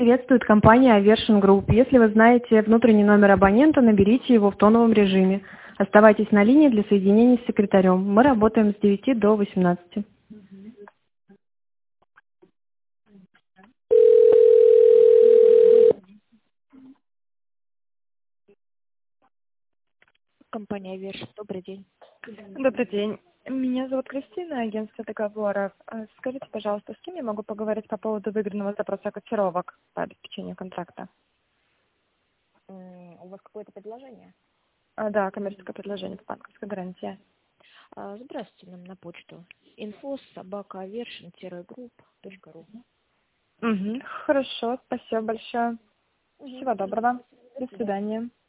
Приветствует компания Aversion Group. Если вы знаете внутренний номер абонента, наберите его в тоновом режиме. Оставайтесь на линии для соединения с секретарем. Мы работаем с 9 до 18. Компания Верш. Добрый день. Добрый день. Меня зовут Кристина, агентство договоров. Скажите, пожалуйста, с кем я могу поговорить по поводу выигранного запроса котировок по обеспечению контракта? У вас какое-то предложение? Да, коммерческое предложение по банковской гарантии. Здравствуйте нам на почту. info@aversion-group.ru. Хорошо, спасибо большое. Всего доброго. До свидания.